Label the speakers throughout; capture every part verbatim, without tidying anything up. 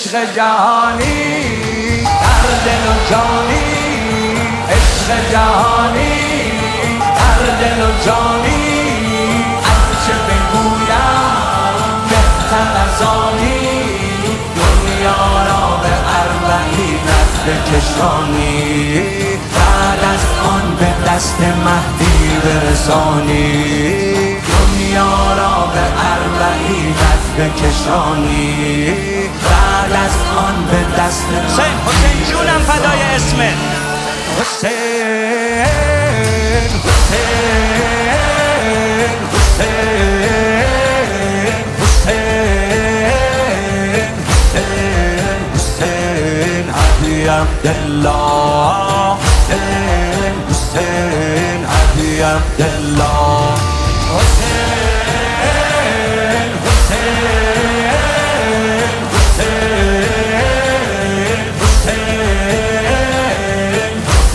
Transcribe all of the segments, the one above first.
Speaker 1: عشق جهانی در دل و جانی، عشق جهانی در دل و جانی، هرچه بگویم بهتر از آنی، دنیا را به اربعینت بکشانی، بعد از آن به دست مهدی برسانی، دنیا را به اربعینت بکشانی، بعد از آن به دست
Speaker 2: حسین حسین جونم فدای اسمت
Speaker 1: حسین حسین حسین حسین حسین علی عبدالله، حسین حسین علی عبدالله، حسین حسین حسین حسین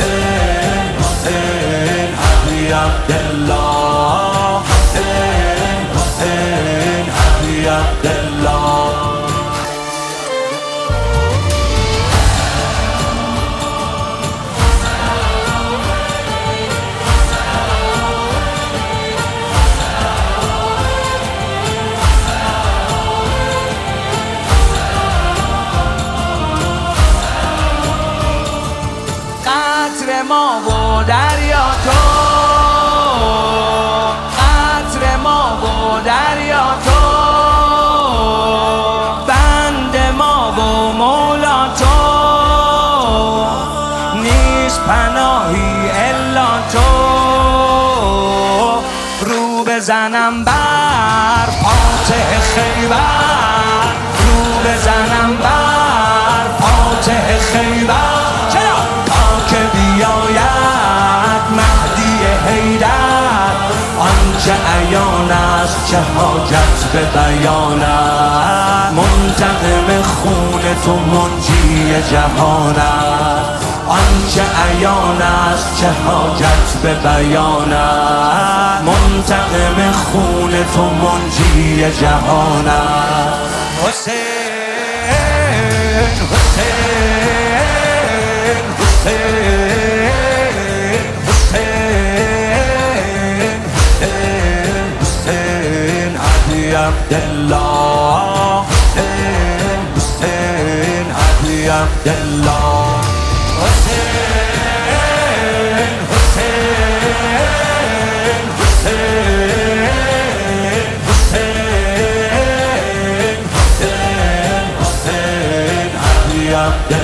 Speaker 1: حسین علی عبدالله، حسین حسین علی عبدالله. قطر ما و دریا تو، قطر ما و دریا تو، بند ما و مولا تو، نیست پناهی الا تو، رو بزنم بر فاتح خیبر، رو بزنم بر فاتح خیبر، چرا؟ که بیاید مهدی حیدر، آنچه عیان است چه حاجت به بیان است، منتقم خون تو منجی جهان است، آنچه عیان است چه حاجت به بیان است، منتقم خون تو منجی جهان است. حسین حسین حسین حسین حسین حسین علی عبدالله، حسین حسین علی عبدالله، حسین حسین حسین حسین حسین حسین علی عبدالله.